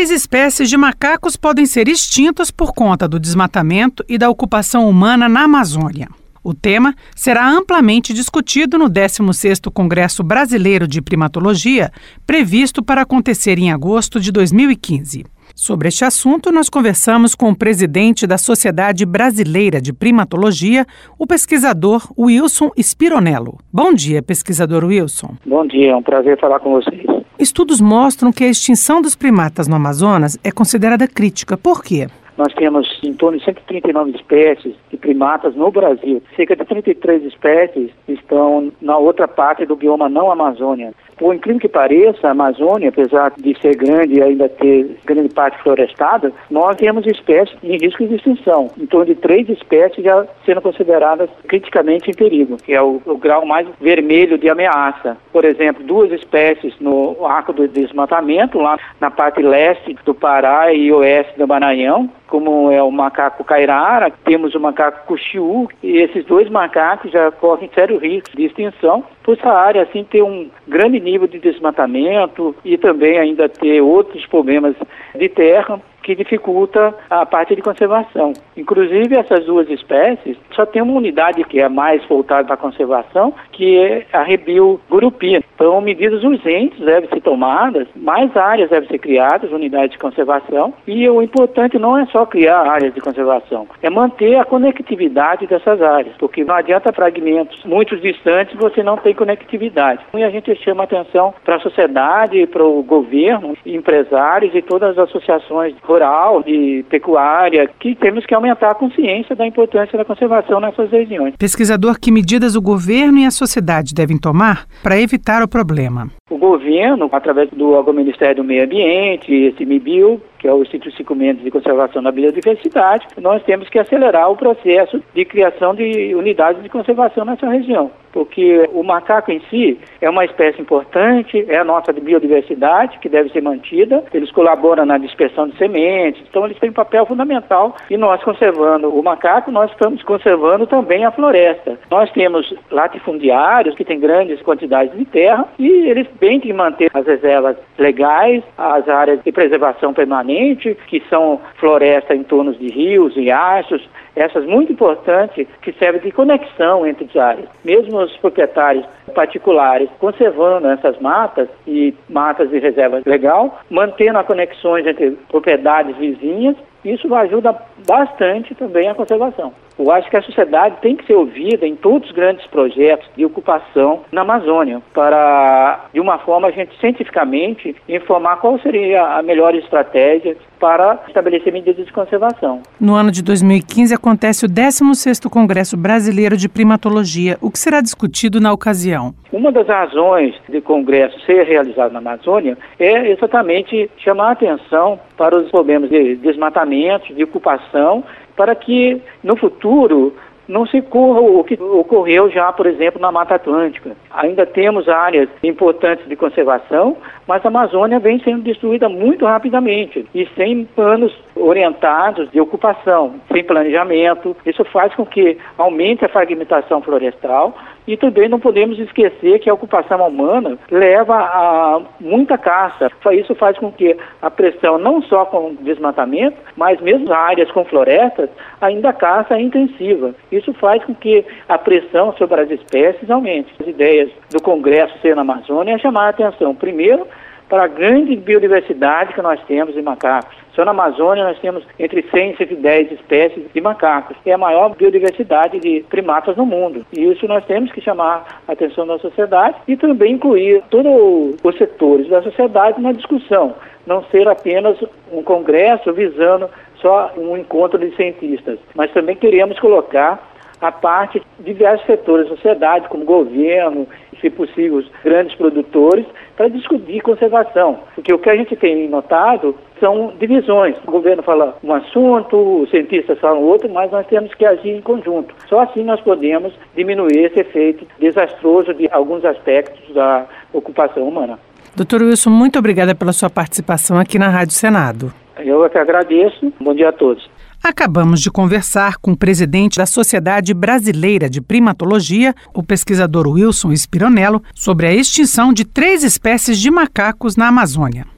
3 espécies de macacos podem ser extintas por conta do desmatamento e da ocupação humana na Amazônia. O tema será amplamente discutido no 16º Congresso Brasileiro de Primatologia, previsto para acontecer em agosto de 2015. Sobre este assunto, nós conversamos com o presidente da Sociedade Brasileira de Primatologia, o pesquisador Wilson Spironello. Bom dia, pesquisador Wilson. Bom dia, é um prazer falar com vocês. Estudos mostram que a extinção dos primatas no Amazonas é considerada crítica. Por quê? Nós temos em torno de 139 espécies de primatas no Brasil. Cerca de 33 espécies estão na outra parte do bioma não Amazônia. Por incrível que pareça, a Amazônia, apesar de ser grande e ainda ter grande parte florestada, nós temos espécies em risco de extinção. Em torno de 3 espécies já sendo consideradas criticamente em perigo, que é o grau mais vermelho de ameaça. Por exemplo, 2 espécies no arco do desmatamento, lá na parte leste do Pará e oeste do Maranhão, como é o macaco cairara, temos o macaco cuxiú, e esses 2 macacos já correm sério risco de extinção, por essa área assim ter um grande nível de desmatamento e também ainda ter outros problemas de terra que dificulta a parte de conservação. Inclusive, essas 2 espécies só tem uma unidade que é mais voltada para a conservação, que é a Rebio gurupi. Então, medidas urgentes devem ser tomadas, mais áreas devem ser criadas, unidades de conservação, e o importante não é só criar áreas de conservação, é manter a conectividade dessas áreas, porque não adianta fragmentos muito distantes, você não tem conectividade. E a gente chama atenção para a sociedade, para o governo, empresários e todas as associações rural e pecuária, que temos que aumentar a consciência da importância da conservação nessas regiões. Pesquisador, que medidas o governo e a sociedade devem tomar para evitar o problema? O governo, através do Ministério do Meio Ambiente, esse MIBio, que é o Instituto Chico Mendes de Conservação da Biodiversidade, nós temos que acelerar o processo de criação de unidades de conservação nessa região, porque o macaco em si é uma espécie importante, é a nossa biodiversidade que deve ser mantida, eles colaboram na dispersão de sementes, então eles têm um papel fundamental, e nós conservando o macaco, nós estamos conservando também a floresta. Nós temos latifundiários que têm grandes quantidades de terra e eles têm que manter as reservas legais, as áreas de preservação permanente, que são floresta em torno de rios, riachos, essas muito importantes que servem de conexão entre as áreas. Mesmo os proprietários particulares conservando essas matas e matas de reserva legal, mantendo as conexões entre propriedades vizinhas, isso ajuda bastante também a conservação. Eu acho que a sociedade tem que ser ouvida em todos os grandes projetos de ocupação na Amazônia, para, de uma forma, a gente cientificamente informar qual seria a melhor estratégia para estabelecer medidas de conservação. No ano de 2015 acontece o 16º Congresso Brasileiro de Primatologia. O que será discutido na ocasião? Uma das razões do Congresso ser realizado na Amazônia é exatamente chamar a atenção para os problemas de desmatamento, de ocupação, para que no futuro não se ocorra o que ocorreu já, por exemplo, na Mata Atlântica. Ainda temos áreas importantes de conservação, mas a Amazônia vem sendo destruída muito rapidamente e sem planos orientados de ocupação, sem planejamento. Isso faz com que aumente a fragmentação florestal e também não podemos esquecer que a ocupação humana leva a muita caça. Isso faz com que a pressão, não só com o desmatamento, mas mesmo áreas com florestas, ainda a caça é intensiva. Isso faz com que a pressão sobre as espécies aumente. As ideias do Congresso ser na Amazônia é chamar a atenção, primeiro, para a grande biodiversidade que nós temos de macacos. Só na Amazônia nós temos entre 100 e 110 espécies de macacos. É a maior biodiversidade de primatas no mundo. E isso nós temos que chamar a atenção da sociedade e também incluir todos os setores da sociedade na discussão. Não ser apenas um congresso visando só um encontro de cientistas, mas também queremos colocar a parte de diversos setores da sociedade, como governo, se possível, os grandes produtores, para discutir conservação. Porque o que a gente tem notado são divisões. O governo fala um assunto, os cientistas falam outro, mas nós temos que agir em conjunto. Só assim nós podemos diminuir esse efeito desastroso de alguns aspectos da ocupação humana. Dr. Wilson, muito obrigada pela sua participação aqui na Rádio Senado. Eu é que agradeço. Bom dia a todos. Acabamos de conversar com o presidente da Sociedade Brasileira de Primatologia, o pesquisador Wilson Spironello, sobre a extinção de 3 espécies de macacos na Amazônia.